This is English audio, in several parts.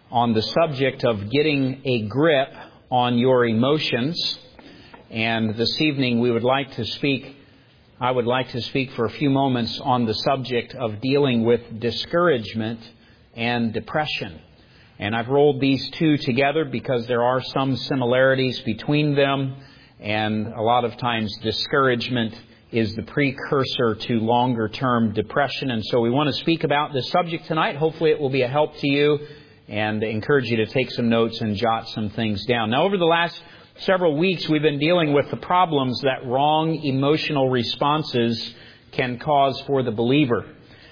on the subject of getting a grip on your emotions. And this evening I would like to speak for a few moments on the subject of dealing with discouragement and depression. And I've rolled these two together because there are some similarities between them, and a lot of times discouragement is the precursor to longer-term depression. And so we want to speak about this subject tonight. Hopefully it will be a help to you, and encourage you to take some notes and jot some things down. Now, over the last several weeks, we've been dealing with the problems that wrong emotional responses can cause for the believer.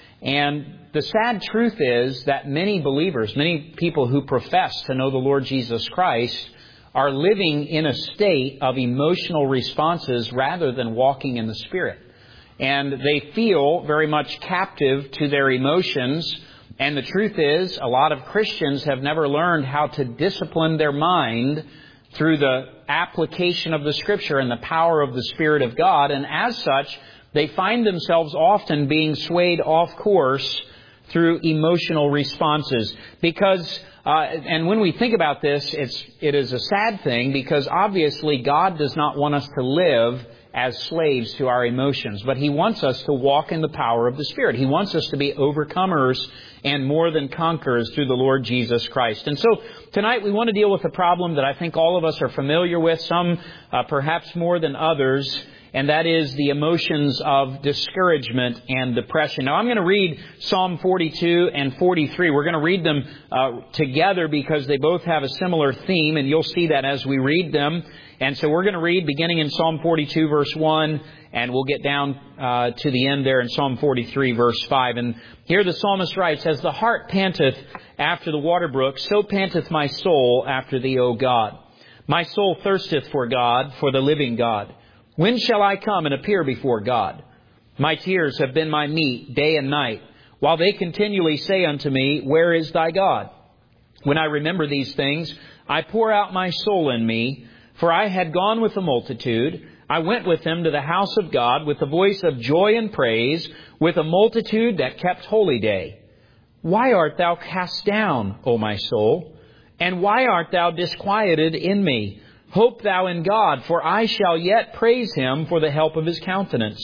And the sad truth is that many believers, many people who profess to know the Lord Jesus Christ, are living in a state of emotional responses rather than walking in the Spirit. And they feel very much captive to their emotions. And the truth is, a lot of Christians have never learned how to discipline their mind through the application of the Scripture and the power of the Spirit of God. And as such, they find themselves often being swayed off course through emotional responses. Because, and when we think about this, it is a sad thing, because obviously God does not want us to live as slaves to our emotions, but He wants us to walk in the power of the Spirit. He wants us to be overcomers and more than conquerors through the Lord Jesus Christ. And so tonight we want to deal with a problem that I think all of us are familiar with, some perhaps more than others, and that is the emotions of discouragement and depression. Now, I'm going to read Psalm 42 and 43. We're going to read them together because they both have a similar theme, and you'll see that as we read them. And so we're going to read beginning in Psalm 42, verse 1, and we'll get down to the end there in Psalm 43, verse 5. And here the psalmist writes, "As the hart panteth after the water brook, so panteth my soul after Thee, O God. My soul thirsteth for God, for the living God. When shall I come and appear before God? My tears have been my meat day and night, while they continually say unto me, Where is thy God? When I remember these things, I pour out my soul in me, for I had gone with the multitude. I went with them to the house of God with the voice of joy and praise, with a multitude that kept holy day. Why art thou cast down, O my soul? And why art thou disquieted in me? Hope thou in God, for I shall yet praise Him for the help of His countenance.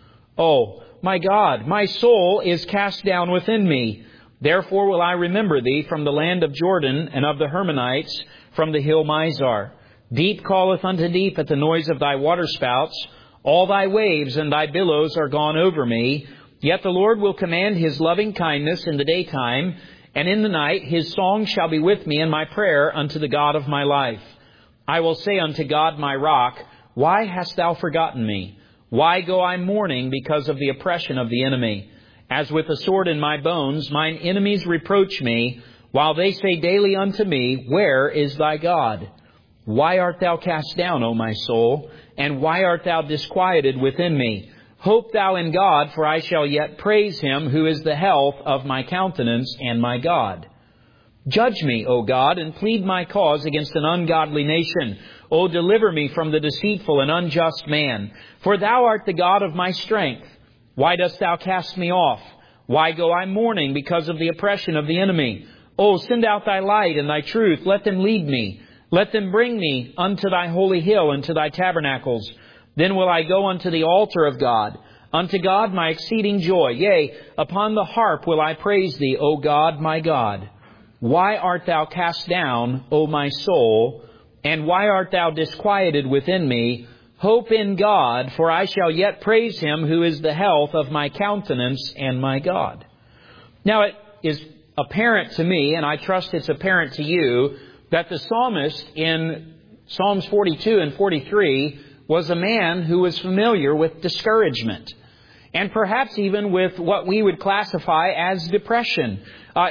O my God, my soul is cast down within me. Therefore will I remember Thee from the land of Jordan and of the Hermonites, from the hill Mizar. Deep calleth unto deep at the noise of Thy waterspouts. All Thy waves and Thy billows are gone over me. Yet the Lord will command His loving kindness in the daytime, and in the night His song shall be with me, and my prayer unto the God of my life. I will say unto God my rock, Why hast Thou forgotten me? Why go I mourning because of the oppression of the enemy? As with a sword in my bones, mine enemies reproach me, while they say daily unto me, Where is thy God? Why art thou cast down, O my soul? And why art thou disquieted within me? Hope thou in God, for I shall yet praise Him, who is the health of my countenance and my God. Judge me, O God, and plead my cause against an ungodly nation. O deliver me from the deceitful and unjust man. For Thou art the God of my strength. Why dost Thou cast me off? Why go I mourning because of the oppression of the enemy? O send out Thy light and Thy truth. Let them lead me. Let them bring me unto Thy holy hill and to Thy tabernacles. Then will I go unto the altar of God, unto God my exceeding joy. Yea, upon the harp will I praise Thee, O God, my God. Why art thou cast down, O my soul? And why art thou disquieted within me? Hope in God, for I shall yet praise Him, who is the health of my countenance and my God. Now it is apparent to me, and I trust it's apparent to you, that the psalmist in Psalms 42 and 43 was a man who was familiar with discouragement, and perhaps even with what we would classify as depression.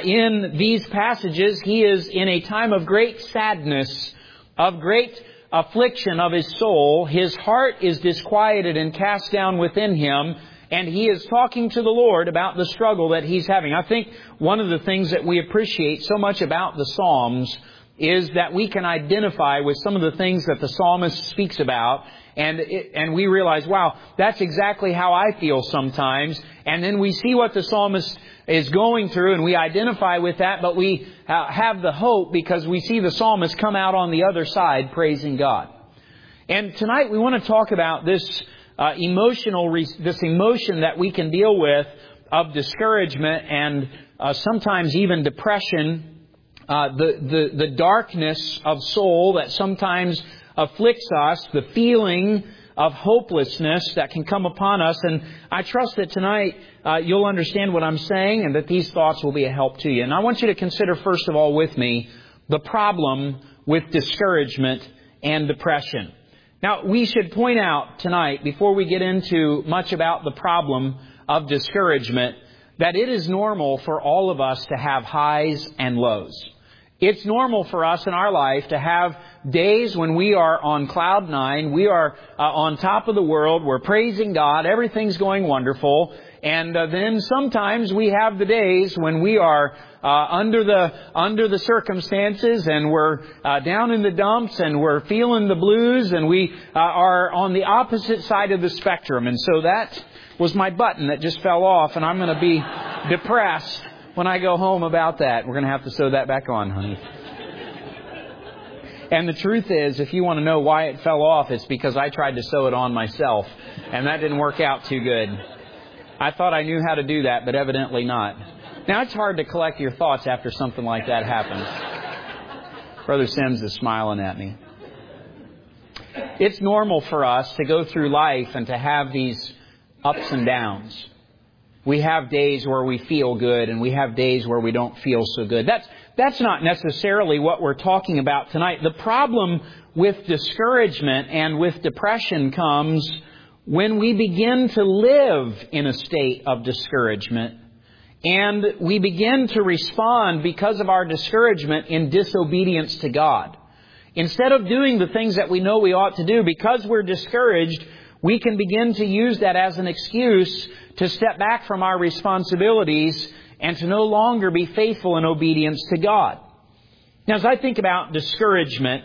In these passages, he is in a time of great sadness, of great affliction of his soul. His heart is disquieted and cast down within him, and he is talking to the Lord about the struggle that he's having. I think one of the things that we appreciate so much about the Psalms is that we can identify with some of the things that the psalmist speaks about, And we realize, wow, that's exactly how I feel sometimes. And then we see what the psalmist is going through and we identify with that, but we have the hope because we see the psalmist come out on the other side praising God. And tonight we want to talk about this emotion that we can deal with of discouragement and sometimes even depression, the darkness of soul that sometimes afflicts us, the feeling of hopelessness that can come upon us. And I trust that tonight you'll understand what I'm saying and that these thoughts will be a help to you. And I want you to consider first of all with me the problem with discouragement and depression. Now, we should point out tonight, before we get into much about the problem of discouragement, that it is normal for all of us to have highs and lows. It's normal for us in our life to have days when we are on cloud nine, we are on top of the world, we're praising God, everything's going wonderful. And then sometimes we have the days when we are under the circumstances and we're down in the dumps and we're feeling the blues and we are on the opposite side of the spectrum. And so that was my button that just fell off, and I'm going to be depressed when I go home about that. We're going to have to sew that back on, honey. And the truth is, if you want to know why it fell off, it's because I tried to sew it on myself, and that didn't work out too good. I thought I knew how to do that, but evidently not. Now, it's hard to collect your thoughts after something like that happens. Brother Sims is smiling at me. It's normal for us to go through life and to have these ups and downs. We have days where we feel good and we have days where we don't feel so good. That's not necessarily what we're talking about tonight. The problem with discouragement and with depression comes when we begin to live in a state of discouragement and we begin to respond because of our discouragement in disobedience to God. Instead of doing the things that we know we ought to do, because we're discouraged, we can begin to use that as an excuse to step back from our responsibilities and to no longer be faithful in obedience to God. Now, as I think about discouragement,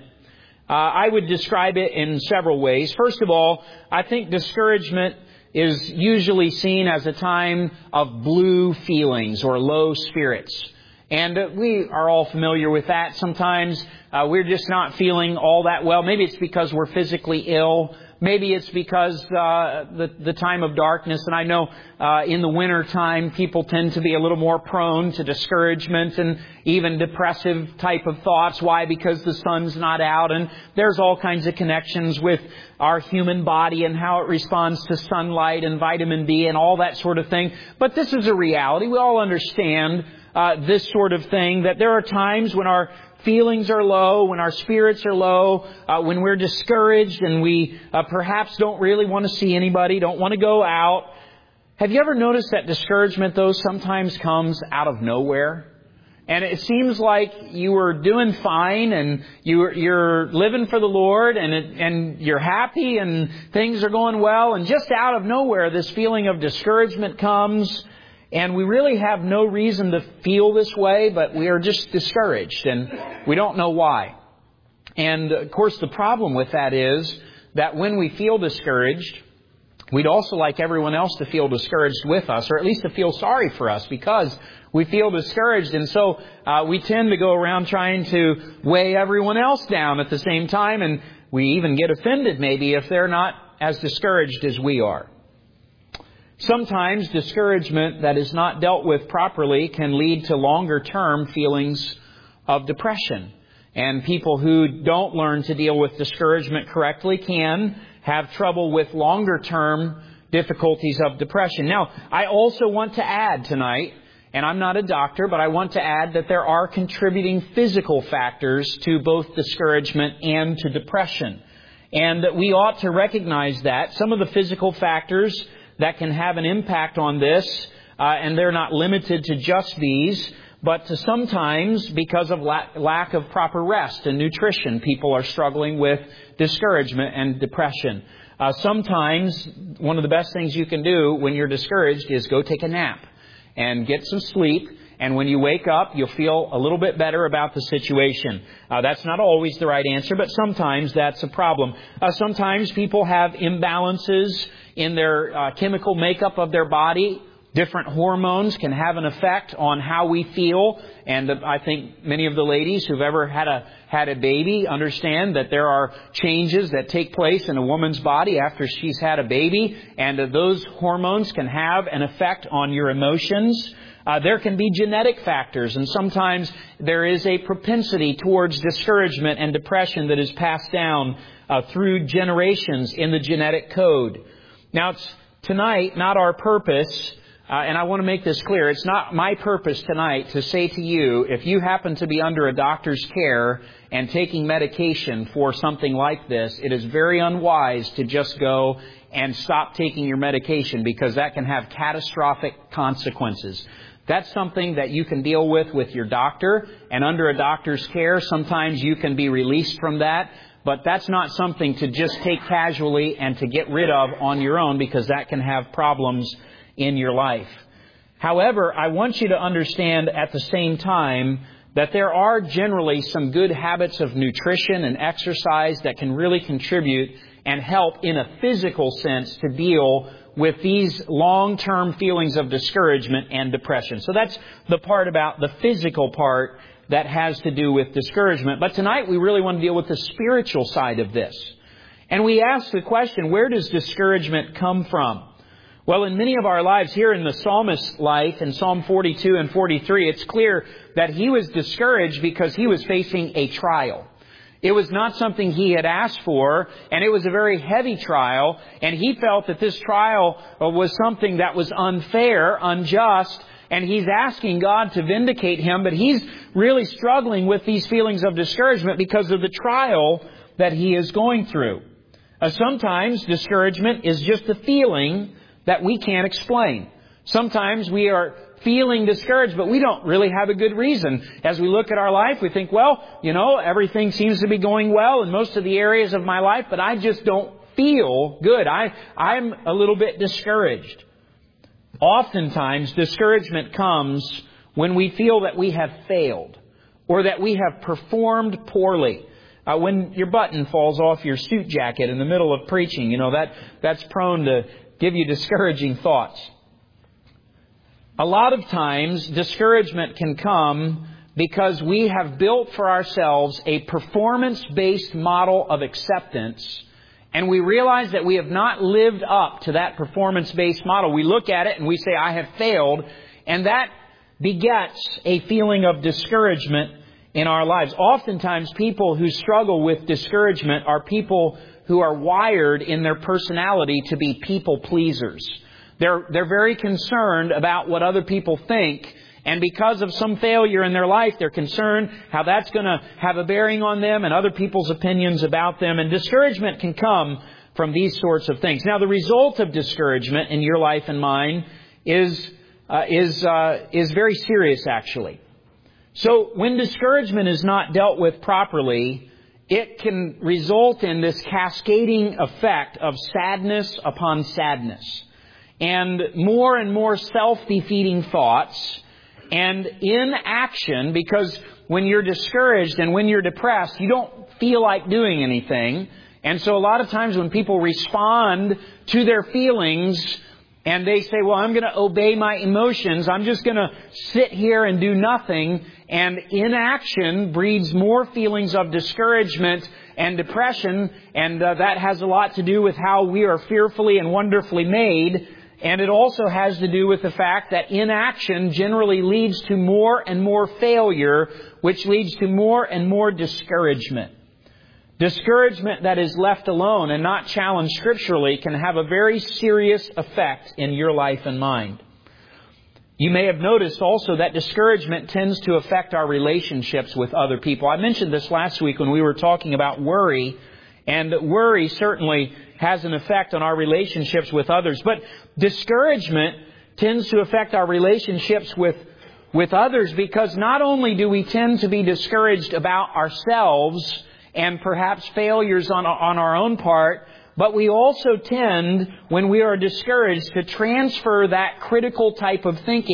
I would describe it in several ways. First of all, I think discouragement is usually seen as a time of blue feelings or low spirits. And we are all familiar with that. Sometimes we're just not feeling all that well. Maybe it's because we're physically ill. Maybe it's because the time of darkness. And I know in the winter time, people tend to be a little more prone to discouragement and even depressive type of thoughts. Why? Because the sun's not out. And there's all kinds of connections with our human body and how it responds to sunlight and vitamin D and all that sort of thing. But this is a reality. We all understand this sort of thing, that there are times when our feelings are low, when our spirits are low, when we're discouraged and we perhaps don't really want to see anybody, don't want to go out. Have you ever noticed that discouragement, though, sometimes comes out of nowhere? And it seems like you were doing fine and you're living for the Lord and you're happy and things are going well. And just out of nowhere, this feeling of discouragement comes. And we really have no reason to feel this way, but we are just discouraged and we don't know why. And of course, the problem with that is that when we feel discouraged, we'd also like everyone else to feel discouraged with us, or at least to feel sorry for us because we feel discouraged. And so we tend to go around trying to weigh everyone else down at the same time. And we even get offended maybe if they're not as discouraged as we are. Sometimes discouragement that is not dealt with properly can lead to longer-term feelings of depression. And people who don't learn to deal with discouragement correctly can have trouble with longer-term difficulties of depression. Now, I also want to add tonight, and I'm not a doctor, but I want to add that there are contributing physical factors to both discouragement and to depression. And that we ought to recognize that. Some of the physical factors that can have an impact on this, and they're not limited to just these, but to sometimes, because of lack of proper rest and nutrition, people are struggling with discouragement and depression. Sometimes, one of the best things you can do when you're discouraged is go take a nap and get some sleep and when you wake up, you'll feel a little bit better about the situation. That's not always the right answer, but sometimes that's a problem. Sometimes people have imbalances in their chemical makeup of their body. Different hormones can have an effect on how we feel. And I think many of the ladies who've ever had a baby understand that there are changes that take place in a woman's body after she's had a baby. And those hormones can have an effect on your emotions. There can be genetic factors, and sometimes there is a propensity towards discouragement and depression that is passed down through generations in the genetic code. Now, it's tonight not our purpose, and I want to make this clear, it's not my purpose tonight to say to you, if you happen to be under a doctor's care and taking medication for something like this, it is very unwise to just go and stop taking your medication, because that can have catastrophic consequences. That's something that you can deal with your doctor, and under a doctor's care, sometimes you can be released from that. But that's not something to just take casually and to get rid of on your own, because that can have problems in your life. However, I want you to understand at the same time that there are generally some good habits of nutrition and exercise that can really contribute and help in a physical sense to deal with these long-term feelings of discouragement and depression. So that's the part about the physical part that has to do with discouragement. But tonight we really want to deal with the spiritual side of this. And we ask the question, where does discouragement come from? Well, in many of our lives, here in the psalmist's life, in Psalm 42 and 43, it's clear that he was discouraged because he was facing a trial. It was not something he had asked for, and it was a very heavy trial, and he felt that this trial was something that was unfair, unjust, and he's asking God to vindicate him, but he's really struggling with these feelings of discouragement because of the trial that he is going through. Sometimes discouragement is just a feeling that we can't explain. Sometimes we are feeling discouraged, but we don't really have a good reason. As we look at our life, we think, well, everything seems to be going well in most of the areas of my life, but I just don't feel good. I'm a little bit discouraged. Oftentimes, discouragement comes when we feel that we have failed or that we have performed poorly. When your button falls off your suit jacket in the middle of preaching, that's prone to give you discouraging thoughts. A lot of times, discouragement can come because we have built for ourselves a performance-based model of acceptance, and we realize that we have not lived up to that performance-based model. We look at it and we say, I have failed, and that begets a feeling of discouragement in our lives. Oftentimes, people who struggle with discouragement are people who are wired in their personality to be people pleasers. They're very concerned about what other people think, and because of some failure in their life, they're concerned how that's going to have a bearing on them and other people's opinions about them. And discouragement can come from these sorts of things. Now, the result of discouragement in your life and mine is very serious, actually. So when discouragement is not dealt with properly, it can result in this cascading effect of sadness upon sadness, and more self-defeating thoughts, and inaction, because when you're discouraged and when you're depressed, you don't feel like doing anything. And so a lot of times when people respond to their feelings and they say, well, I'm going to obey my emotions, I'm just going to sit here and do nothing, and inaction breeds more feelings of discouragement and depression, and that has a lot to do with how we are fearfully and wonderfully made. And it also has to do with the fact that inaction generally leads to more and more failure, which leads to more and more discouragement. Discouragement that is left alone and not challenged scripturally can have a very serious effect in your life and mind. You may have noticed also that discouragement tends to affect our relationships with other people. I mentioned this last week when we were talking about worry, and worry certainly has an effect on our relationships with others. But discouragement tends to affect our relationships with others, because not only do we tend to be discouraged about ourselves and perhaps failures on our own part, but we also tend, when we are discouraged, to transfer that critical type of thinking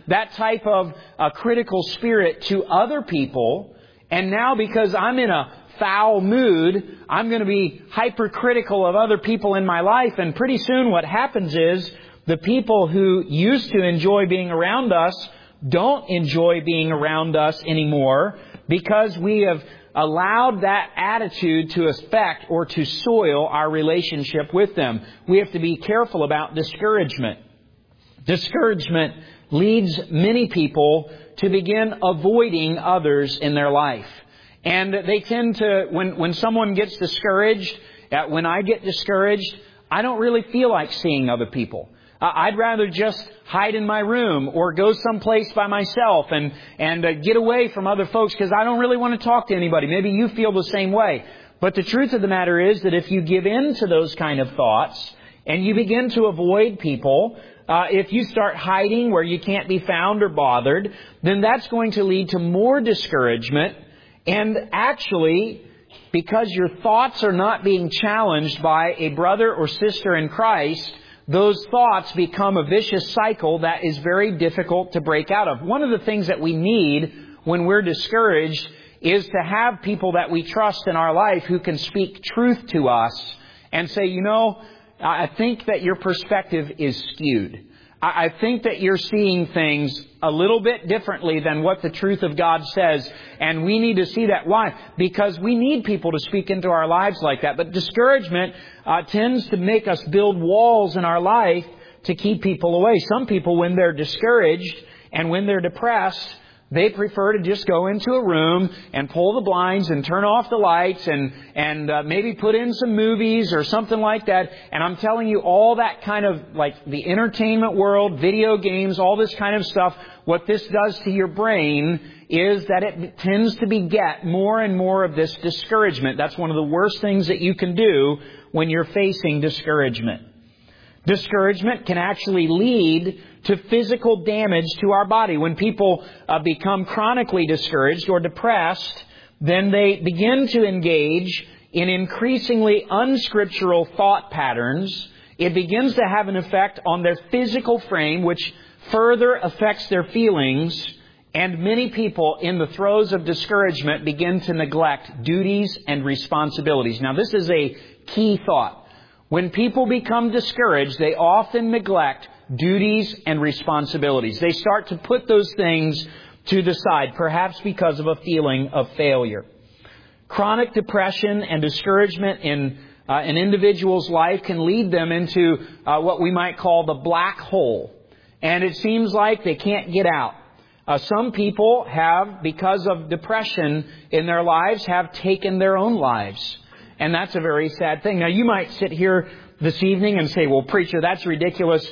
that type of critical spirit to other people. And now because I'm in a foul mood, I'm going to be hypercritical of other people in my life. And pretty soon what happens is the people who used to enjoy being around us don't enjoy being around us anymore because we have allowed that attitude to affect or to soil our relationship with them. We have to be careful about discouragement. Discouragement leads many people to begin avoiding others in their life. And they tend to, when someone gets discouraged, when I get discouraged, I don't really feel like seeing other people. I'd rather just hide in my room or go someplace by myself and get away from other folks because I don't really want to talk to anybody. Maybe you feel the same way. But the truth of the matter is that if you give in to those kind of thoughts and you begin to avoid people, if you start hiding where you can't be found or bothered, then that's going to lead to more discouragement. And actually, because your thoughts are not being challenged by a brother or sister in Christ, those thoughts become a vicious cycle that is very difficult to break out of. One of the things that we need when we're discouraged is to have people that we trust in our life who can speak truth to us and say, you know, I think that your perspective is skewed. I think that you're seeing things a little bit differently than what the truth of God says. And we need to see that. Why? Because we need people to speak into our lives like that. But discouragement tends to make us build walls in our life to keep people away. Some people, when they're discouraged and when they're depressed, they prefer to just go into a room and pull the blinds and turn off the lights and maybe put in some movies or something like that. And I'm telling you, all that kind of, like the entertainment world, video games, all this kind of stuff, what this does to your brain is that it tends to beget more and more of this discouragement. That's one of the worst things that you can do when you're facing discouragement. Discouragement can actually lead to physical damage to our body. When people become chronically discouraged or depressed, then they begin to engage in increasingly unscriptural thought patterns. It begins to have an effect on their physical frame, which further affects their feelings. And many people in the throes of discouragement begin to neglect duties and responsibilities. Now, this is a key thought. When people become discouraged, they often neglect duties and responsibilities. They start to put those things to the side, perhaps because of a feeling of failure. Chronic depression and discouragement in an individual's life can lead them into what we might call the black hole. And it seems like they can't get out. Some people have, because of depression in their lives, have taken their own lives. And that's a very sad thing. Now, you might sit here this evening and say, well, preacher, that's ridiculous.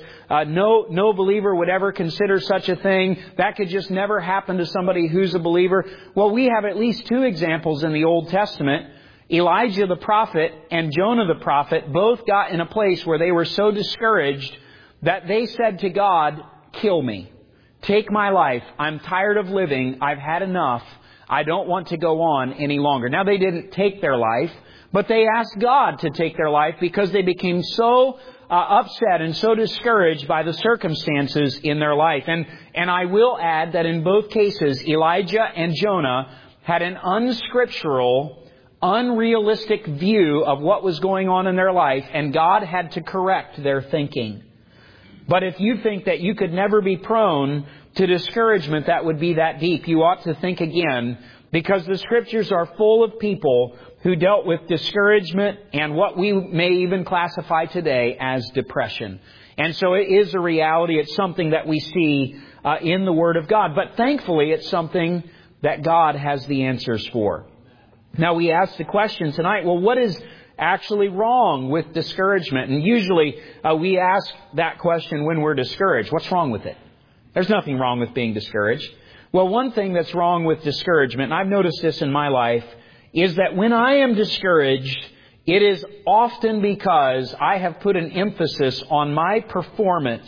No believer would ever consider such a thing. That could just never happen to somebody who's a believer. Well, we have at least two examples in the Old Testament. Elijah the prophet and Jonah the prophet both got in a place where they were so discouraged that they said to God, kill me. Take my life. I'm tired of living. I've had enough. I don't want to go on any longer. Now, they didn't take their life, but they asked God to take their life because they became so upset and so discouraged by the circumstances in their life. And I will add that in both cases, Elijah and Jonah had an unscriptural, unrealistic view of what was going on in their life, and God had to correct their thinking. But if you think that you could never be prone to discouragement that would be that deep, you ought to think again, because the Scriptures are full of people who dealt with discouragement and what we may even classify today as depression. And so it is a reality. It's something that we see in the Word of God. But thankfully, it's something that God has the answers for. Now, we ask the question tonight, well, what is actually wrong with discouragement? And usually we ask that question when we're discouraged. What's wrong with it? There's nothing wrong with being discouraged. Well, one thing that's wrong with discouragement, and I've noticed this in my life, is that when I am discouraged, it is often because I have put an emphasis on my performance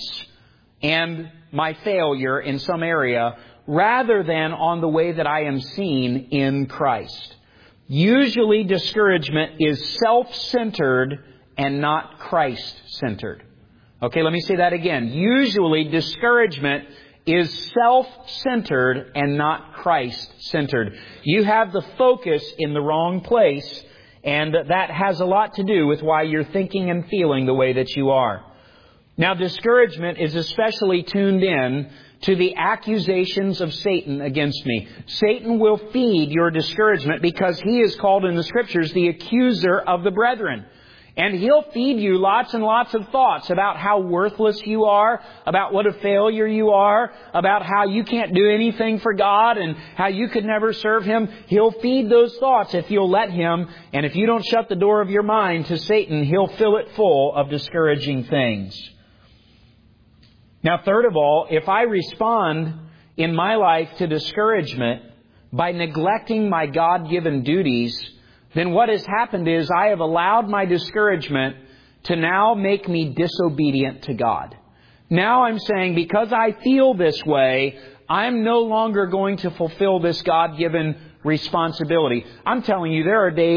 and my failure in some area rather than on the way that I am seen in Christ. Usually discouragement is self-centered and not Christ-centered. Okay, let me say that again. Usually discouragement is self-centered and not Christ-centered. You have the focus in the wrong place, and that has a lot to do with why you're thinking and feeling the way that you are. Now, discouragement is especially tuned in to the accusations of Satan against me. Satan will feed your discouragement because he is called in the Scriptures the accuser of the brethren. And he'll feed you lots and lots of thoughts about how worthless you are, about what a failure you are, about how you can't do anything for God and how you could never serve Him. He'll feed those thoughts if you'll let Him. And if you don't shut the door of your mind to Satan, he'll fill it full of discouraging things. Now, third of all, if I respond in my life to discouragement by neglecting my God-given duties, then what has happened is I have allowed my discouragement to now make me disobedient to God. Now I'm saying because I feel this way, I'm no longer going to fulfill this God-given responsibility. I'm telling you,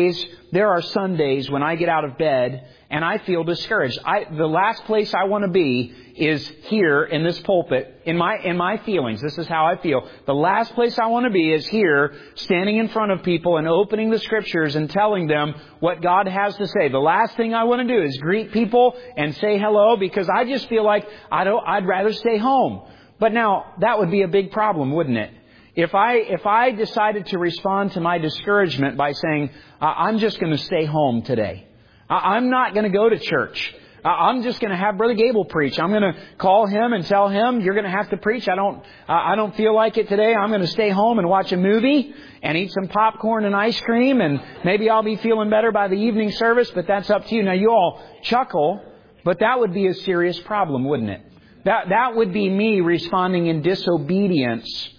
there are Sundays when I get out of bed and I feel discouraged. The last place I want to be is here in this pulpit, in my feelings. This is how I feel. The last place I want to be is here, standing in front of people and opening the Scriptures and telling them what God has to say. The last thing I want to do is greet people and say hello because I just feel like I'd rather stay home. But now, that would be a big problem, wouldn't it? If I decided to respond to my discouragement by saying, I'm just going to stay home today. I'm not going to go to church. I'm just going to have Brother Gable preach. I'm going to call him and tell him, you're going to have to preach. I don't feel like it today. I'm going to stay home and watch a movie and eat some popcorn and ice cream, and maybe I'll be feeling better by the evening service, but that's up to you. Now, you all chuckle, but that would be a serious problem, wouldn't it? That would be me responding in disobedience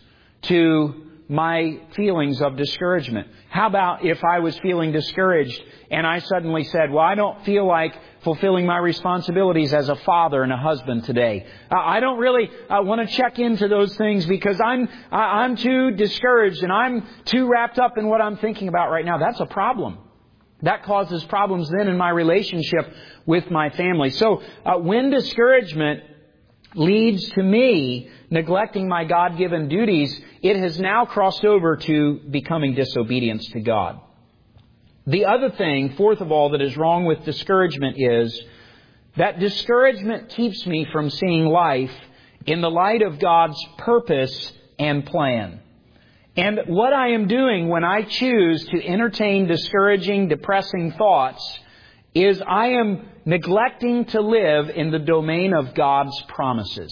to my feelings of discouragement. How about if I was feeling discouraged and I suddenly said, well, I don't feel like fulfilling my responsibilities as a father and a husband today. I don't really want to check into those things because I'm too discouraged and I'm too wrapped up in what I'm thinking about right now. That's a problem. That causes problems then in my relationship with my family. So when discouragement leads to me neglecting my God-given duties, it has now crossed over to becoming disobedience to God. The other thing, fourth of all, that is wrong with discouragement is that discouragement keeps me from seeing life in the light of God's purpose and plan. And what I am doing when I choose to entertain discouraging, depressing thoughts is I am neglecting to live in the domain of God's promises.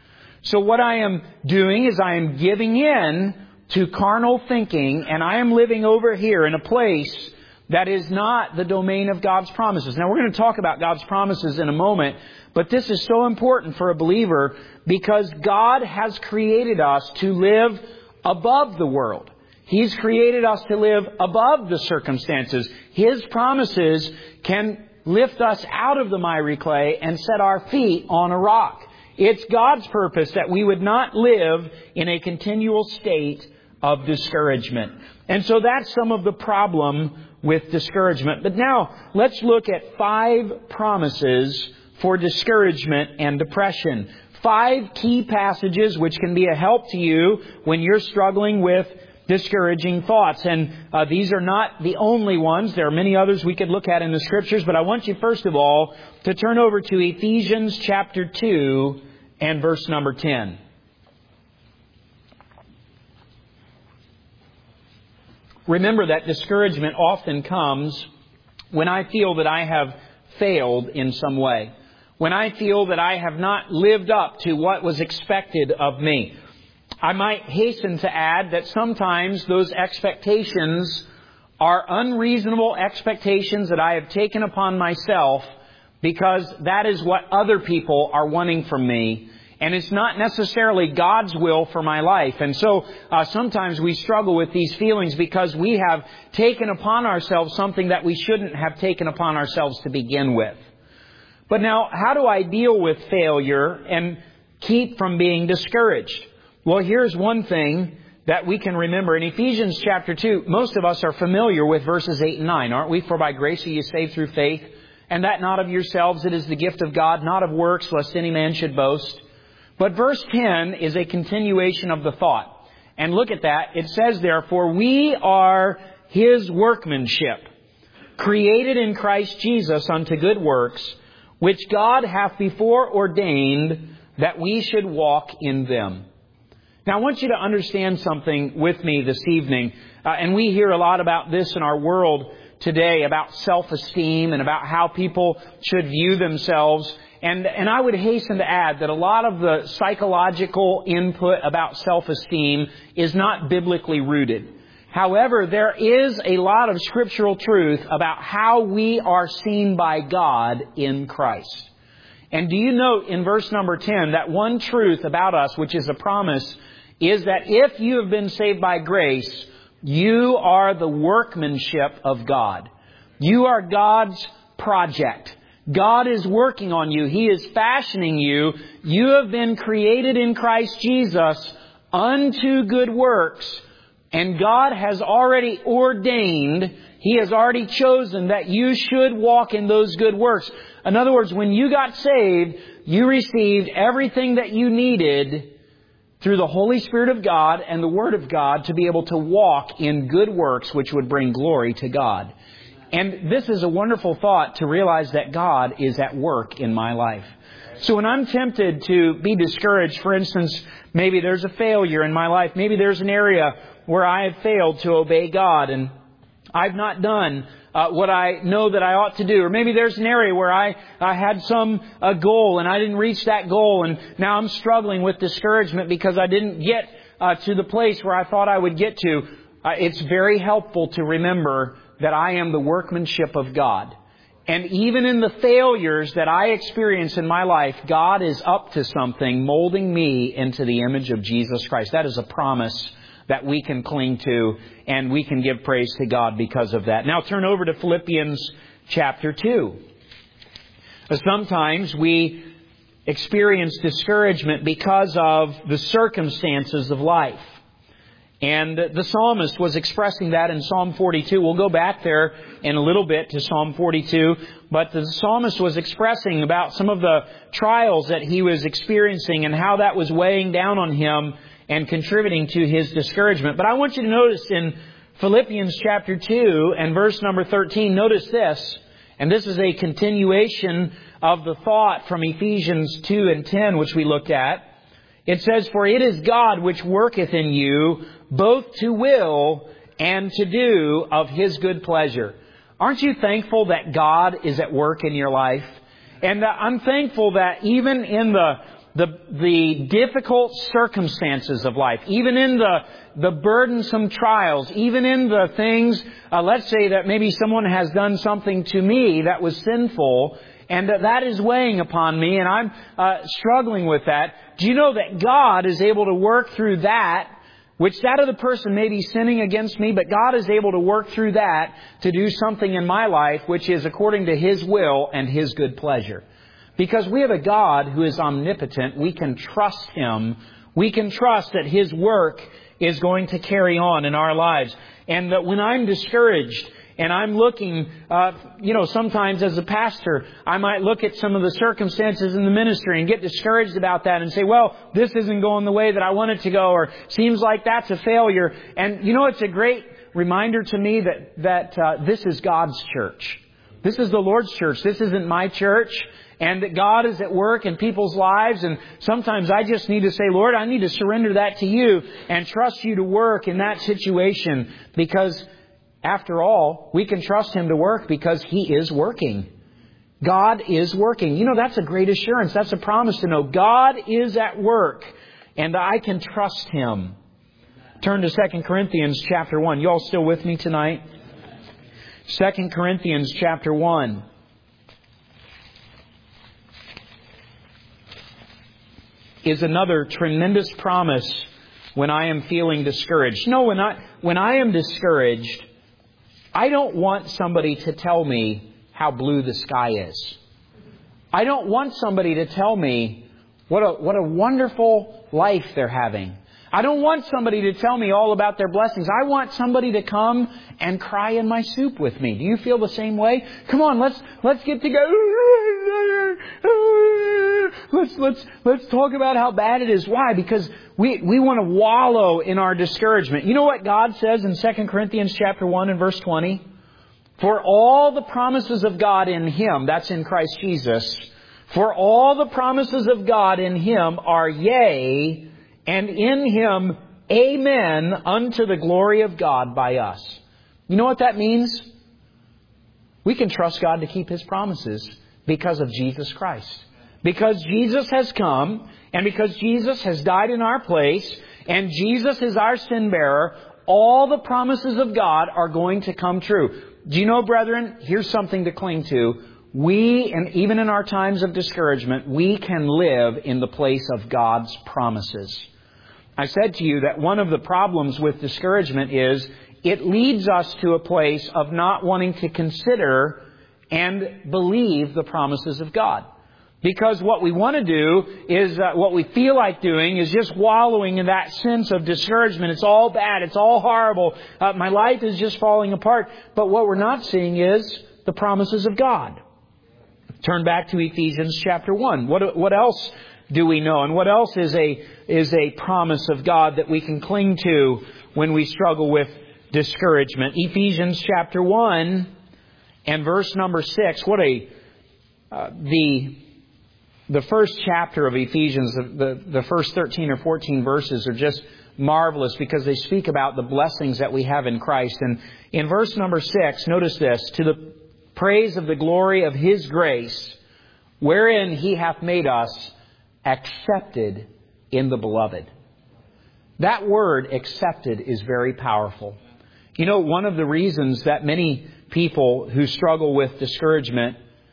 So what I am doing is I am giving in to carnal thinking, and I am living over here in a place that is not the domain of God's promises. Now, we're going to talk about God's promises in a moment, but this is so important for a believer because God has created us to live above the world. He's created us to live above the circumstances. His promises can lift us out of the miry clay and set our feet on a rock. It's God's purpose that we would not live in a continual state of discouragement. And so that's some of the problem with discouragement. But now, let's look at 5 promises for discouragement and depression. 5 key passages which can be a help to you when you're struggling with discouraging thoughts. And these are not the only ones. There are many others we could look at in the Scriptures. But I want you, first of all, to turn over to Ephesians chapter 2 and verse number 10. Remember that discouragement often comes when I feel that I have failed in some way. When I feel that I have not lived up to what was expected of me. I might hasten to add that sometimes those expectations are unreasonable expectations that I have taken upon myself because that is what other people are wanting from me. And it's not necessarily God's will for my life. And so sometimes we struggle with these feelings because we have taken upon ourselves something that we shouldn't have taken upon ourselves to begin with. But now, how do I deal with failure and keep from being discouraged? Well, here's one thing that we can remember. In Ephesians chapter 2, most of us are familiar with verses 8 and 9, aren't we? For by grace are you saved through faith, and that not of yourselves, it is the gift of God, not of works, lest any man should boast. But verse 10 is a continuation of the thought. And look at that. It says there, "For we are His workmanship, created in Christ Jesus unto good works, which God hath before ordained that we should walk in them." Now I want you to understand something with me this evening. And we hear a lot about this in our world today, about self-esteem and about how people should view themselves. And I would hasten to add that a lot of the psychological input about self-esteem is not biblically rooted. However, there is a lot of scriptural truth about how we are seen by God in Christ. And do you note in verse number 10 that one truth about us, which is a promise, is that if you have been saved by grace, you are the workmanship of God. You are God's project. God is working on you. He is fashioning you. You have been created in Christ Jesus unto good works. And God has already ordained, He has already chosen that you should walk in those good works. In other words, when you got saved, you received everything that you needed through the Holy Spirit of God and the Word of God to be able to walk in good works which would bring glory to God. And this is a wonderful thought to realize that God is at work in my life. So when I'm tempted to be discouraged, for instance, maybe there's a failure in my life. Maybe there's an area where I have failed to obey God and I've not done what I know that I ought to do. Or maybe there's an area where I had a goal and I didn't reach that goal and now I'm struggling with discouragement because I didn't get to the place where I thought I would get to. It's very helpful to remember that I am the workmanship of God. And even in the failures that I experience in my life, God is up to something, molding me into the image of Jesus Christ. That is a promise that we can cling to, and we can give praise to God because of that. Now turn over to Philippians chapter 2. Sometimes we experience discouragement because of the circumstances of life. And the psalmist was expressing that in Psalm 42. We'll go back there in a little bit to Psalm 42. But the psalmist was expressing about some of the trials that he was experiencing and how that was weighing down on him and contributing to his discouragement. But I want you to notice in Philippians chapter 2 and verse number 13, notice this. And this is a continuation of the thought from Ephesians 2 and 10, which we looked at. It says, "For it is God which worketh in you, both to will and to do of His good pleasure." Aren't you thankful that God is at work in your life? And I'm thankful that even in the difficult circumstances of life, even in the burdensome trials, even in the things, let's say that maybe someone has done something to me that was sinful, and that is weighing upon me, and I'm struggling with that. Do you know that God is able to work through that, which that other person may be sinning against me, but God is able to work through that to do something in my life which is according to His will and His good pleasure. Because we have a God who is omnipotent, we can trust Him. We can trust that His work is going to carry on in our lives. And that when I'm discouraged and I'm looking, sometimes as a pastor, I might look at some of the circumstances in the ministry and get discouraged about that and say, well, this isn't going the way that I want it to go, or seems like that's a failure. And it's a great reminder to me that this is God's church. This is the Lord's church. This isn't my church. And that God is at work in people's lives. And sometimes I just need to say, Lord, I need to surrender that to You and trust You to work in that situation. Because after all, we can trust Him to work because He is working. God is working. That's a great assurance. That's a promise to know God is at work and I can trust Him. Turn to 2 Corinthians chapter 1. You all still with me tonight? 2 Corinthians chapter 1. Is another tremendous promise when I am feeling discouraged. When I am discouraged, I don't want somebody to tell me how blue the sky is. I don't want somebody to tell me what a wonderful life they're having. I don't want somebody to tell me all about their blessings. I want somebody to come and cry in my soup with me. Do you feel the same way? Come on, let's get together. let's talk about how bad it is. Why? Because we want to wallow in our discouragement. You know what God says in 2 Corinthians chapter 1 and verse 20? For all the promises of God in Him, that's in Christ Jesus, for all the promises of God in Him are yea, and in Him amen unto the glory of God by us. You know what that means? We can trust God to keep His promises because of Jesus Christ. Because Jesus has come, and because Jesus has died in our place, and Jesus is our sin bearer, all the promises of God are going to come true. Do you know, brethren, here's something to cling to. We, and even in our times of discouragement, we can live in the place of God's promises. I said to you that one of the problems with discouragement is it leads us to a place of not wanting to consider and believe the promises of God. Because what we want to do is, what we feel like doing is just wallowing in that sense of discouragement. It's all bad. It's all horrible. My life is just falling apart. But what we're not seeing is the promises of God. Turn back to Ephesians chapter 1. What else do we know? And what else is a promise of God that we can cling to when we struggle with discouragement? Ephesians chapter 1 and verse number 6. The first chapter of Ephesians, the first 13 or 14 verses are just marvelous because they speak about the blessings that we have in Christ. And in verse number 6, notice this: to the praise of the glory of His grace, wherein He hath made us accepted in the Beloved. That word accepted is very powerful. You know, one of the reasons that many people who struggle with discouragement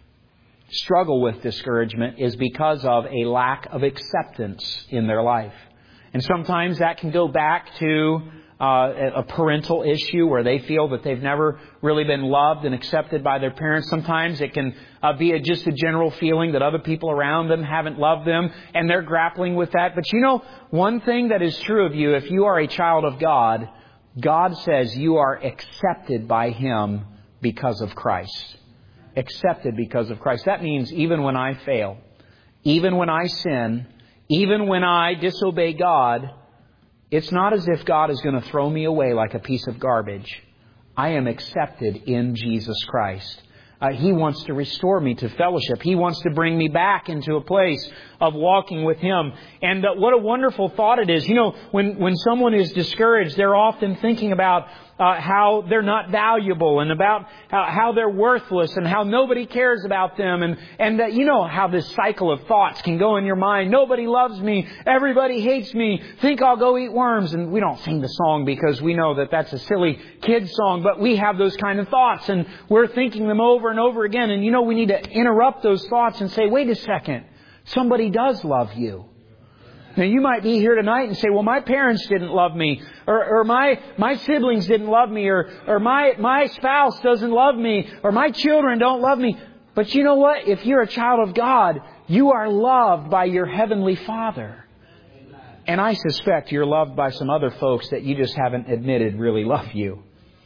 is because of a lack of acceptance in their life. And sometimes that can go back to a parental issue where they feel that they've never really been loved and accepted by their parents. Sometimes it can be just a general feeling that other people around them haven't loved them, and they're grappling with that. But you know, one thing that is true of you, if you are a child of God, God says you are accepted by Him because of Christ. Accepted because of Christ. That means even when I fail, even when I sin, even when I disobey God, it's not as if God is going to throw me away like a piece of garbage. I am accepted in Jesus Christ. He wants to restore me to fellowship. He wants to bring me back into a place of walking with Him. And what a wonderful thought it is. You know, when someone is discouraged, they're often thinking about how they're not valuable and about how they're worthless and how nobody cares about them. And that, you know how this cycle of thoughts can go in your mind. Nobody loves me. Everybody hates me. Think I'll go eat worms. And we don't sing the song because we know that that's a silly kid song. But we have those kind of thoughts and we're thinking them over and over again. And you know, we need to interrupt those thoughts and say, wait a second. Somebody does love you. Now, you might be here tonight and say, well, my parents didn't love me, or my siblings didn't love me, or my spouse doesn't love me, or my children don't love me. But you know what? If you're a child of God, you are loved by your Heavenly Father. And I suspect you're loved by some other folks that you just haven't admitted really love you.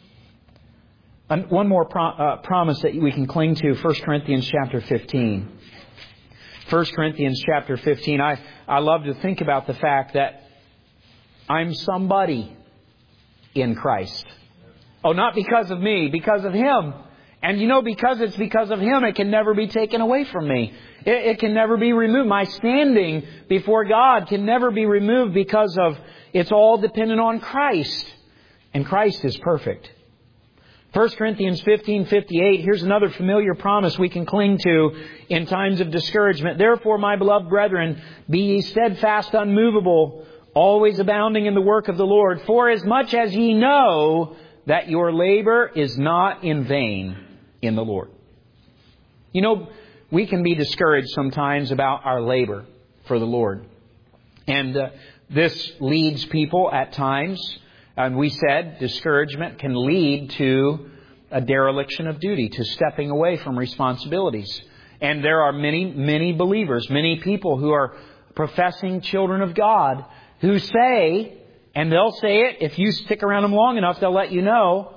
And one more promise that we can cling to, 1 Corinthians chapter 15. 1 Corinthians chapter 15. I love to think about the fact that I'm somebody in Christ. Oh, not because of me, because of Him. And you know, because it's because of Him, it can never be taken away from me. It can never be removed. My standing before God can never be removed because of it's all dependent on Christ. And Christ is perfect. 1 Corinthians 15:58, here's another familiar promise we can cling to in times of discouragement. Therefore, my beloved brethren, be ye steadfast, unmovable, always abounding in the work of the Lord, for as much as ye know that your labor is not in vain in the Lord. You know, we can be discouraged sometimes about our labor for the Lord. And this leads people at times. And we said discouragement can lead to a dereliction of duty, to stepping away from responsibilities. And there are many, many believers, many people who are professing children of God who say, and they'll say it, if you stick around them long enough, they'll let you know,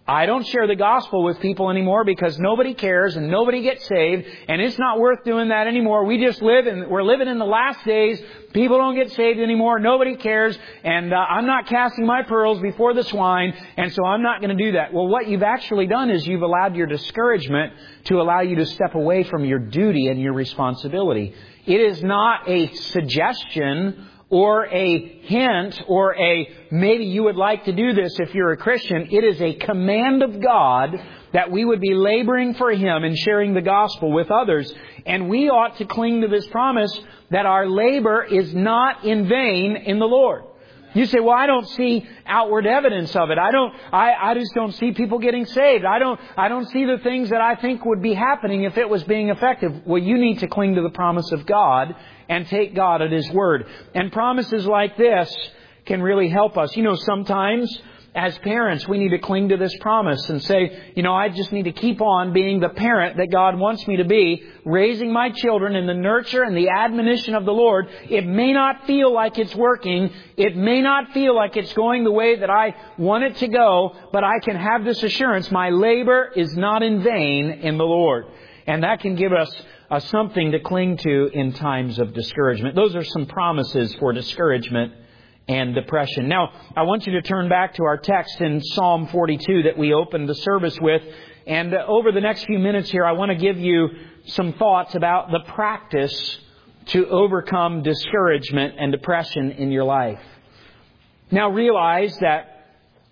I don't share the gospel with people anymore because nobody cares and nobody gets saved, and it's not worth doing that anymore. We just we're living in the last days. People don't get saved anymore. Nobody cares, and I'm not casting my pearls before the swine, and so I'm not going to do that. Well, what you've actually done is you've allowed your discouragement to allow you to step away from your duty and your responsibility. It is not a suggestion or a hint or maybe you would like to do this if you're a Christian. It is a command of God that we would be laboring for Him and sharing the gospel with others. And we ought to cling to this promise that our labor is not in vain in the Lord. You say, well, I don't see outward evidence of it. I just don't see people getting saved. I don't see the things that I think would be happening if it was being effective. Well, you need to cling to the promise of God and take God at His word. And promises like this can really help us. Sometimes as parents, we need to cling to this promise and say, I just need to keep on being the parent that God wants me to be, raising my children in the nurture and the admonition of the Lord. It may not feel like it's working. It may not feel like it's going the way that I want it to go, but I can have this assurance, my labor is not in vain in the Lord. And that can give us something to cling to in times of discouragement. Those are some promises for discouragement and depression. Now, I want you to turn back to our text in Psalm 42 that we opened the service with. And over the next few minutes here, I want to give you some thoughts about the practice to overcome discouragement and depression in your life. Now, realize that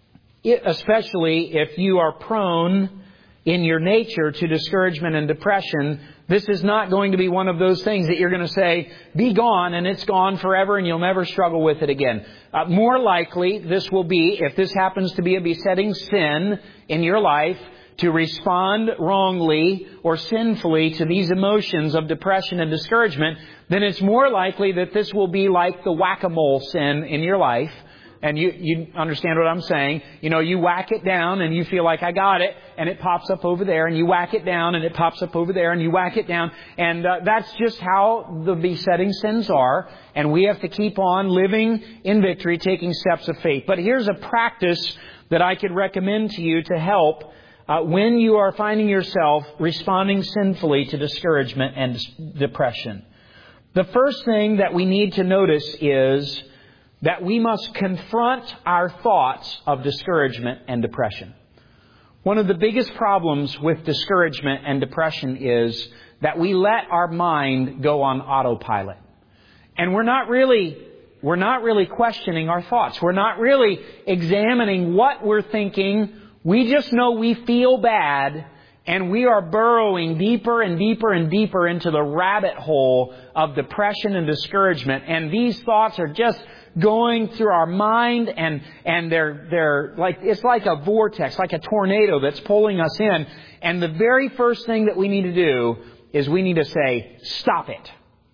especially if you are prone in your nature to discouragement and depression, this is not going to be one of those things that you're going to say, be gone, and it's gone forever and you'll never struggle with it again. More likely, this will be, if this happens to be a besetting sin in your life, to respond wrongly or sinfully to these emotions of depression and discouragement, then it's more likely that this will be like the whack-a-mole sin in your life. And you understand what I'm saying. You whack it down and you feel like I got it, and it pops up over there, and you whack it down and it pops up over there, and you whack it down. And that's just how the besetting sins are. And we have to keep on living in victory, taking steps of faith. But here's a practice that I could recommend to you to help when you are finding yourself responding sinfully to discouragement and depression. The first thing that we need to notice is that we must confront our thoughts of discouragement and depression. One of the biggest problems with discouragement and depression is that we let our mind go on autopilot. And we're not really questioning our thoughts. We're not really examining what we're thinking. We just know we feel bad, and we are burrowing deeper and deeper and deeper into the rabbit hole of depression and discouragement. And these thoughts are just going through our mind, and they're like, it's like a vortex, like a tornado that's pulling us in. And the very first thing that we need to do is we need to say, stop it.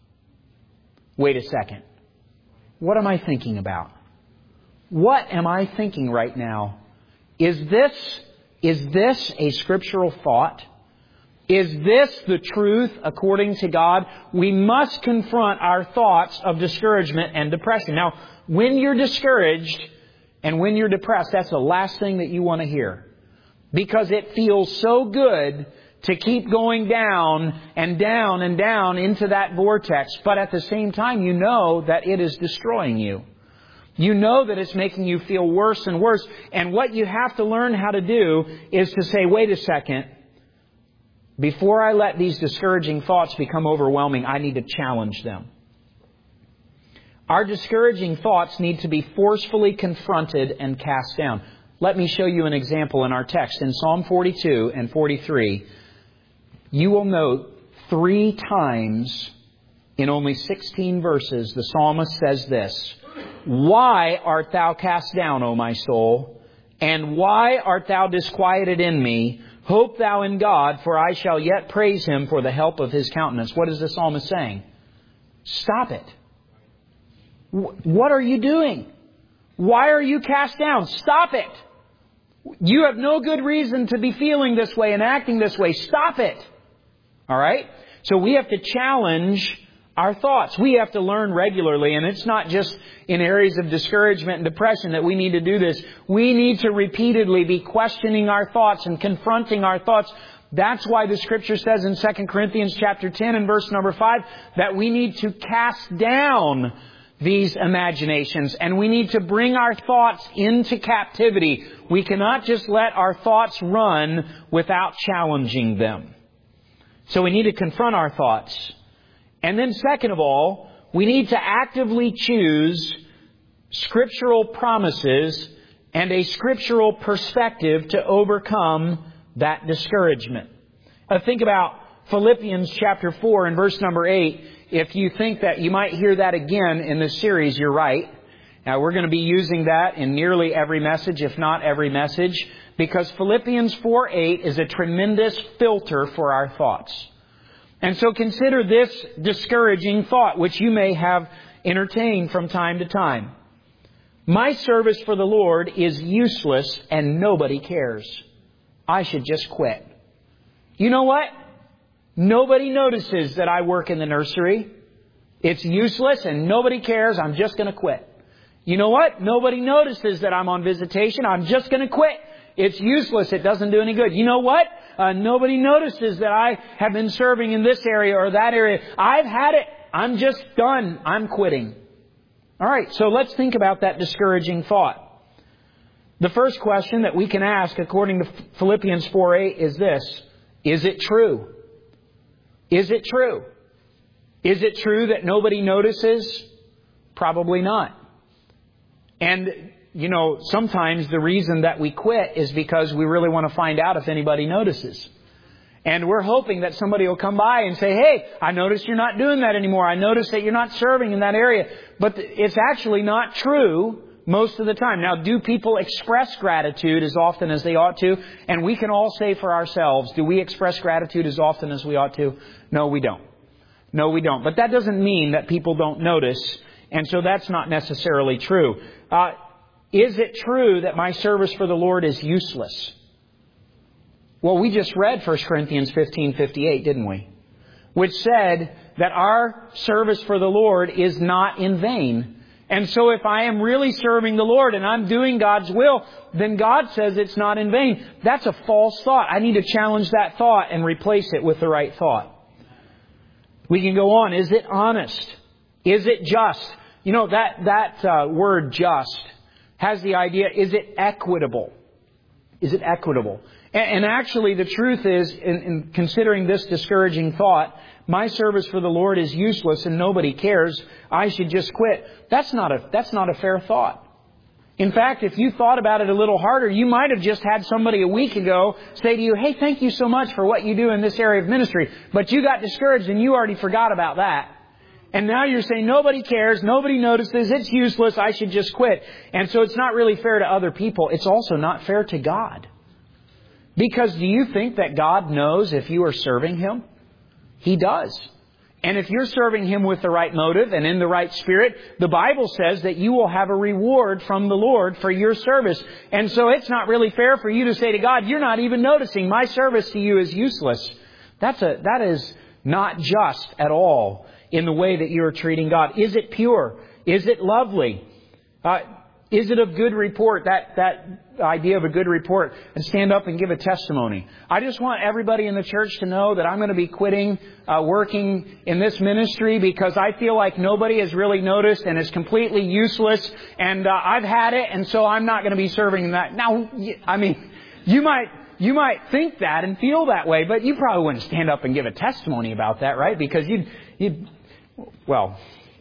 Wait a second. What am I thinking about? What am I thinking right now? Is this a scriptural thought? Is this the truth according to God? We must confront our thoughts of discouragement and depression. Now, when you're discouraged and when you're depressed, that's the last thing that you want to hear. Because it feels so good to keep going down and down and down into that vortex. But at the same time, you know that it is destroying you. You know that it's making you feel worse and worse. And what you have to learn how to do is to say, wait a second. Before I let these discouraging thoughts become overwhelming, I need to challenge them. Our discouraging thoughts need to be forcefully confronted and cast down. Let me show you an example in our text. In Psalm 42 and 43, you will note 3 times in only 16 verses, the psalmist says this: "Why art thou cast down, O my soul? And why art thou disquieted in me? Hope thou in God, for I shall yet praise Him for the help of His countenance." What is the psalmist saying? Stop it. What are you doing? Why are you cast down? Stop it. You have no good reason to be feeling this way and acting this way. Stop it. All right? So we have to challenge Our thoughts. We have to learn regularly, and it's not just in areas of discouragement and depression that we need to do this. We need to repeatedly be questioning our thoughts and confronting our thoughts. That's why the Scripture says in 2 Corinthians chapter 10 and verse number 5 that we need to cast down these imaginations, and we need to bring our thoughts into captivity. We cannot just let our thoughts run without challenging them. So we need to confront our thoughts. And then second of all, we need to actively choose scriptural promises and a scriptural perspective to overcome that discouragement. Think about Philippians chapter 4 and verse number 8. If you think that you might hear that again in this series, you're right. Now, we're going to be using that in nearly every message, if not every message, because Philippians 4:8 is a tremendous filter for our thoughts. And so consider this discouraging thought, which you may have entertained from time to time. My service for the Lord is useless and nobody cares. I should just quit. You know what? Nobody notices that I work in the nursery. It's useless and nobody cares. I'm just going to quit. You know what? Nobody notices that I'm on visitation. I'm just going to quit. It's useless. It doesn't do any good. You know what? Nobody notices that I have been serving in this area or that area. I've had it. I'm just done. I'm quitting. All right, so let's think about that discouraging thought. The first question that we can ask, according to Philippians 4:8, is this: is it true? Is it true? Is it true that nobody notices? Probably not. And, you know, sometimes the reason that we quit is because we really want to find out if anybody notices. And we're hoping that somebody will come by and say, hey, I noticed you're not doing that anymore. I noticed that you're not serving in that area. But it's actually not true most of the time. Now, do people express gratitude as often as they ought to? And we can all say for ourselves, do we express gratitude as often as we ought to? No, we don't. No, we don't. But that doesn't mean that people don't notice. And so that's not necessarily true. Is it true that my service for the Lord is useless? Well, we just read 1 Corinthians 15:58, didn't we? Which said that our service for the Lord is not in vain. And so if I am really serving the Lord and I'm doing God's will, then God says it's not in vain. That's a false thought. I need to challenge that thought and replace it with the right thought. We can go on. Is it honest? Is it just? You know, that word just has the idea, is it equitable? Is it equitable? And actually, the truth is, in considering this discouraging thought, my service for the Lord is useless and nobody cares, I should just quit. That's not a fair thought. In fact, if you thought about it a little harder, you might have just had somebody a week ago say to you, hey, thank you so much for what you do in this area of ministry. But you got discouraged and you already forgot about that. And now you're saying nobody cares, nobody notices, it's useless, I should just quit. And so it's not really fair to other people. It's also not fair to God. Because do you think that God knows if you are serving Him? He does. And if you're serving Him with the right motive and in the right spirit, the Bible says that you will have a reward from the Lord for your service. And so it's not really fair for you to say to God, you're not even noticing. My service to you is useless. That is not just at all in the way that you're treating God. Is it pure? Is it lovely? Is it of good report? That idea of a good report, and stand up and give a testimony. I just want everybody in the church to know that I'm going to be quitting working in this ministry because I feel like nobody has really noticed and it's completely useless, and I've had it, and so I'm not going to be serving that. Now, I mean, you might think that and feel that way, but you probably wouldn't stand up and give a testimony about that, right? Because well,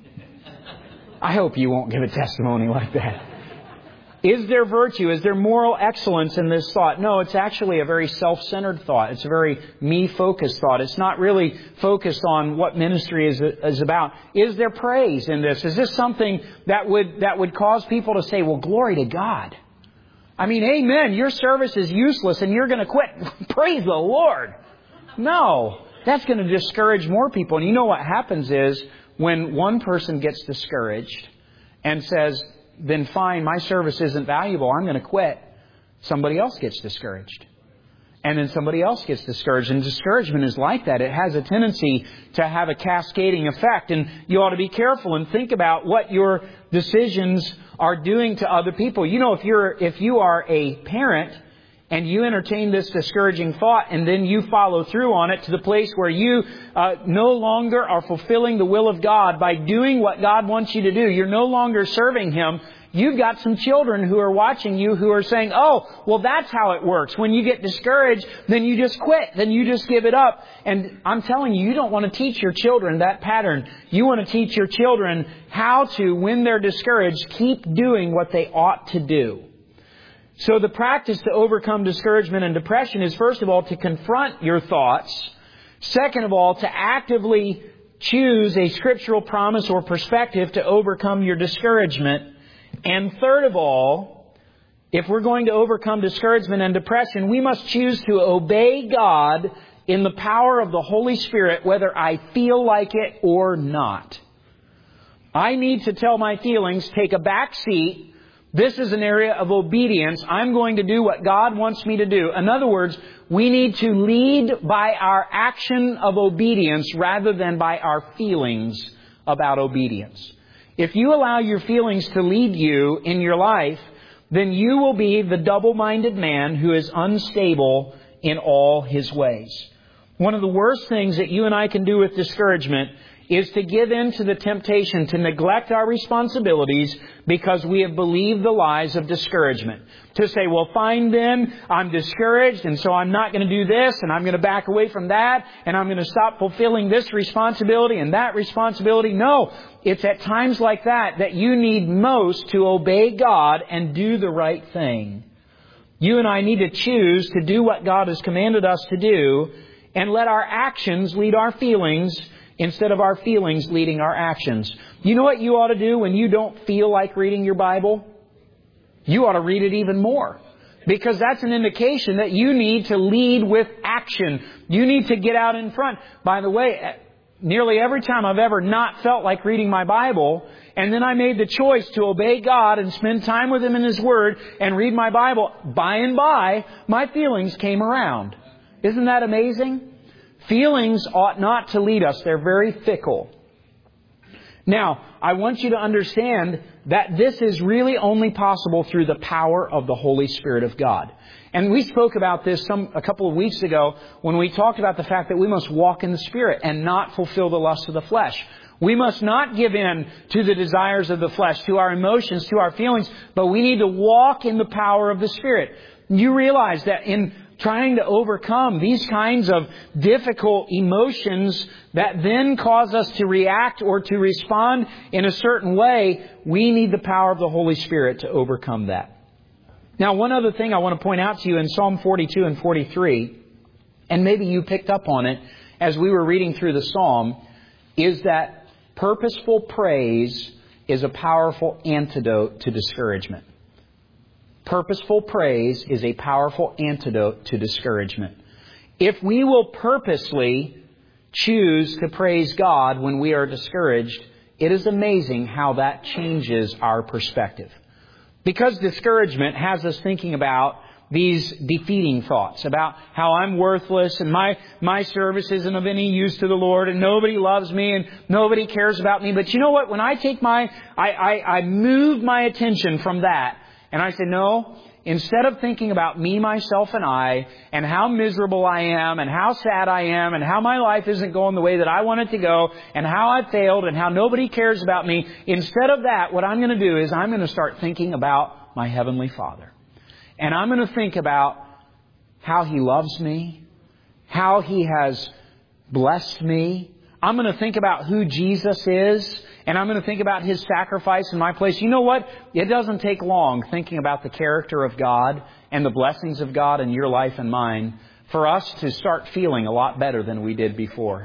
I hope you won't give a testimony like that. Is there virtue? Is there moral excellence in this thought? No, it's actually a very self-centered thought. It's a very me-focused thought. It's not really focused on what ministry is about. Is there praise in this? Is this something that would cause people to say, well, glory to God? I mean, amen, your service is useless and you're going to quit. Praise the Lord. No, that's going to discourage more people. And you know what happens is when one person gets discouraged and says, then fine, my service isn't valuable, I'm going to quit, somebody else gets discouraged. And then somebody else gets discouraged. And discouragement is like that. It has a tendency to have a cascading effect. And you ought to be careful and think about what your decisions are doing to other people. You know, if you are a parent and you entertain this discouraging thought and then you follow through on it to the place where you no longer are fulfilling the will of God by doing what God wants you to do, you're no longer serving Him, you've got some children who are watching you who are saying, oh, well, that's how it works. When you get discouraged, then you just quit. Then you just give it up. And I'm telling you, you don't want to teach your children that pattern. You want to teach your children how to, when they're discouraged, keep doing what they ought to do. So the practice to overcome discouragement and depression is, first of all, to confront your thoughts. Second of all, to actively choose a scriptural promise or perspective to overcome your discouragement. And third of all, if we're going to overcome discouragement and depression, we must choose to obey God in the power of the Holy Spirit, whether I feel like it or not. I need to tell my feelings, take a back seat. This is an area of obedience. I'm going to do what God wants me to do. In other words, we need to lead by our action of obedience rather than by our feelings about obedience. If you allow your feelings to lead you in your life, then you will be the double-minded man who is unstable in all his ways. One of the worst things that you and I can do with discouragement is to give in to the temptation to neglect our responsibilities because we have believed the lies of discouragement. To say, well, fine then, I'm discouraged and so I'm not going to do this and I'm going to back away from that and I'm going to stop fulfilling this responsibility and that responsibility. No, it's at times like that that you need most to obey God and do the right thing. You and I need to choose to do what God has commanded us to do and let our actions lead our feelings instead of our feelings leading our actions. You know what you ought to do when you don't feel like reading your Bible? You ought to read it even more. Because that's an indication that you need to lead with action. You need to get out in front. By the way, nearly every time I've ever not felt like reading my Bible, and then I made the choice to obey God and spend time with Him in His Word and read my Bible, by and by, my feelings came around. Isn't that amazing? Feelings ought not to lead us. They're very fickle. Now, I want you to understand that this is really only possible through the power of the Holy Spirit of God. And we spoke about this a couple of weeks ago when we talked about the fact that we must walk in the Spirit and not fulfill the lusts of the flesh. We must not give in to the desires of the flesh, to our emotions, to our feelings, but we need to walk in the power of the Spirit. You realize that in trying to overcome these kinds of difficult emotions that then cause us to react or to respond in a certain way, we need the power of the Holy Spirit to overcome that. Now, one other thing I want to point out to you in Psalm 42 and 43, and maybe you picked up on it as we were reading through the Psalm, is that purposeful praise is a powerful antidote to discouragement. Purposeful praise is a powerful antidote to discouragement. If we will purposely choose to praise God when we are discouraged, it is amazing how that changes our perspective. Because discouragement has us thinking about these defeating thoughts, about how I'm worthless and my service isn't of any use to the Lord and nobody loves me and nobody cares about me. But you know what? When I take I move my attention from that and I say, no, instead of thinking about me, myself, and I, and how miserable I am, and how sad I am, and how my life isn't going the way that I want it to go, and how I failed, and how nobody cares about me, instead of that, what I'm going to do is I'm going to start thinking about my Heavenly Father. And I'm going to think about how He loves me, how He has blessed me. I'm going to think about who Jesus is, and I'm going to think about His sacrifice in my place. You know what? It doesn't take long thinking about the character of God and the blessings of God in your life and mine for us to start feeling a lot better than we did before.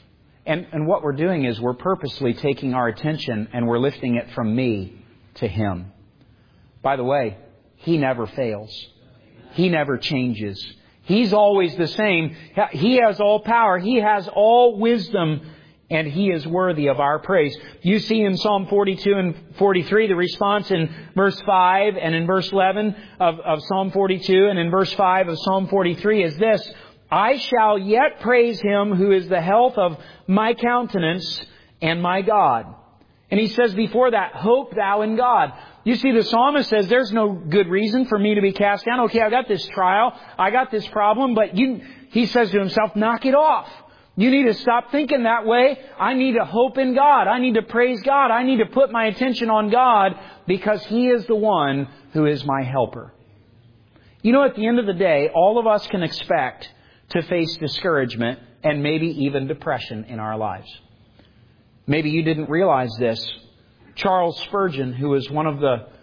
And what we're doing is we're purposely taking our attention and we're lifting it from me to Him. By the way, He never fails. He never changes. He's always the same. He has all power. He has all wisdom. and He is worthy of our praise. You see in Psalm 42 and 43, the response in verse 5 and in verse 11 of Psalm 42 and in verse 5 of Psalm 43 is this: I shall yet praise Him who is the health of my countenance and my God. And he says before that, hope thou in God. You see, the psalmist says there's no good reason for me to be cast down. Okay, I got this trial, I got this problem, but he says to himself, knock it off. You need to stop thinking that way. I need to hope in God. I need to praise God. I need to put my attention on God because He is the one who is my helper. You know, at the end of the day, all of us can expect to face discouragement and maybe even depression in our lives. Maybe you didn't realize this. Charles Spurgeon, who was one of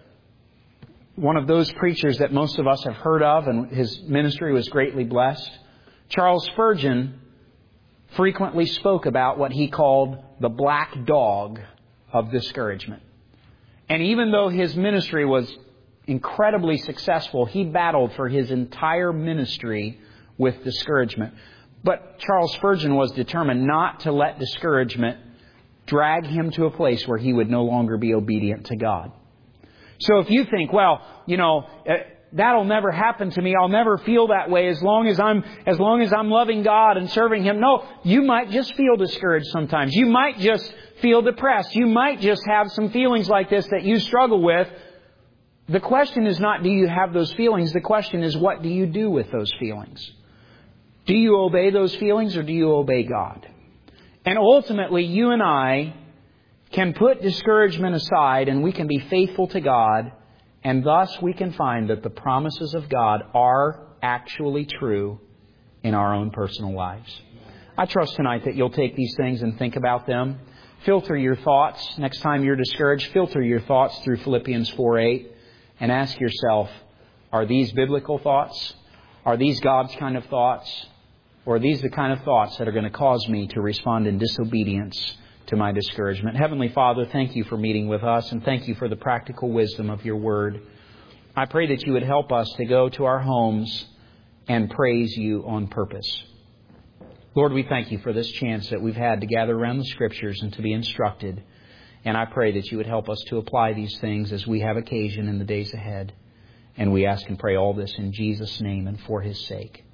those preachers that most of us have heard of, and his ministry was greatly blessed. Charles Spurgeon frequently spoke about what he called the black dog of discouragement. And even though his ministry was incredibly successful, he battled for his entire ministry with discouragement. But Charles Spurgeon was determined not to let discouragement drag him to a place where he would no longer be obedient to God. So if you think, well, that'll never happen to me, I'll never feel that way as long as I'm loving God and serving Him. No, you might just feel discouraged sometimes. You might just feel depressed. You might just have some feelings like this that you struggle with. The question is not, do you have those feelings? The question is, what do you do with those feelings? Do you obey those feelings or do you obey God? And ultimately, you and I can put discouragement aside and we can be faithful to God, and thus we can find that the promises of God are actually true in our own personal lives. I trust tonight that you'll take these things and think about them. Filter your thoughts. Next time you're discouraged, filter your thoughts through Philippians 4:8 and ask yourself, are these biblical thoughts? Are these God's kind of thoughts? Or are these the kind of thoughts that are going to cause me to respond in disobedience to my discouragement? Heavenly Father, thank You for meeting with us, and thank You for the practical wisdom of Your Word. I pray that You would help us to go to our homes and praise You on purpose. Lord, we thank You for this chance that we've had to gather around the Scriptures and to be instructed. And I pray that You would help us to apply these things as we have occasion in the days ahead. And we ask and pray all this in Jesus' name and for His sake.